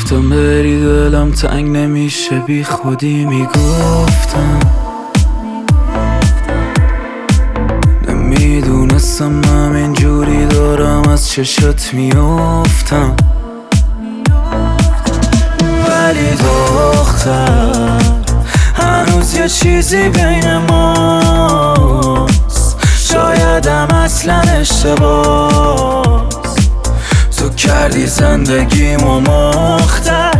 گفتم بری دلم تنگ نمیشه، بی خودی میگفتم. نمیدونستم همین جوری دارم از چشات میافتم. ولی دختر هنوز یه چیزی بین ماست، شایدم اصلا اشتباس. تو کردی زندگیمو مختل.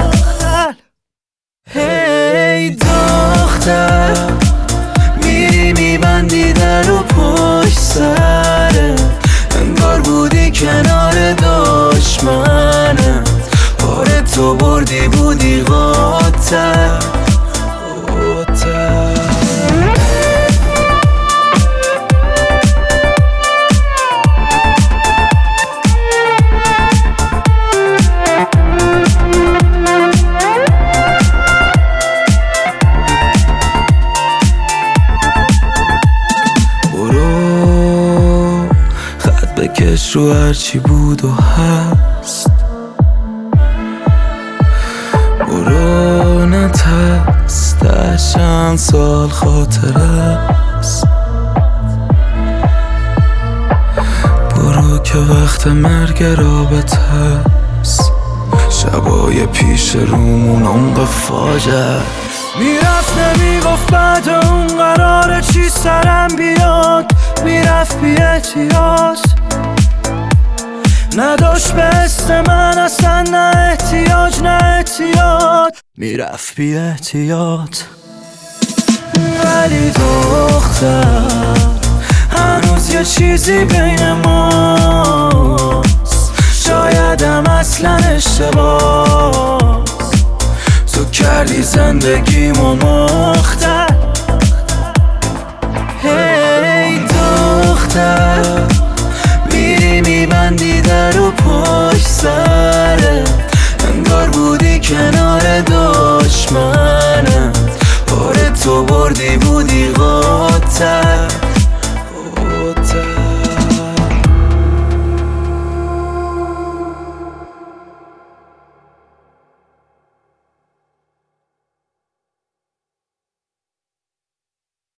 هی دختر میری میبندی در و پشت سرت، انگار بودی کنار دشمنت. آره تو بردی بودی قاتل. بکش رو هرچی بود و هست، برو نترس، ده چند سال خاطره است. برو که وقت مرگ رابطه است، شبای پیش رومون عمق فاجعه. میرفت نمیگفت بعد اون قراره چی سرم بیاد، میرفت بی احتیاط، نداشت به حس من اصلا نه احتیاج نه احتیاط، میرفت بی احتیاط. ولی دختر هنوز یه چیزی بین ماست، شایدم اصلا اشتباس. تو کردی زندگیمو مختل. هی دختر میری میبندی در و پشت سرت، انگار بودی کنار دشمنت. آره تو بردی بودی قاتل.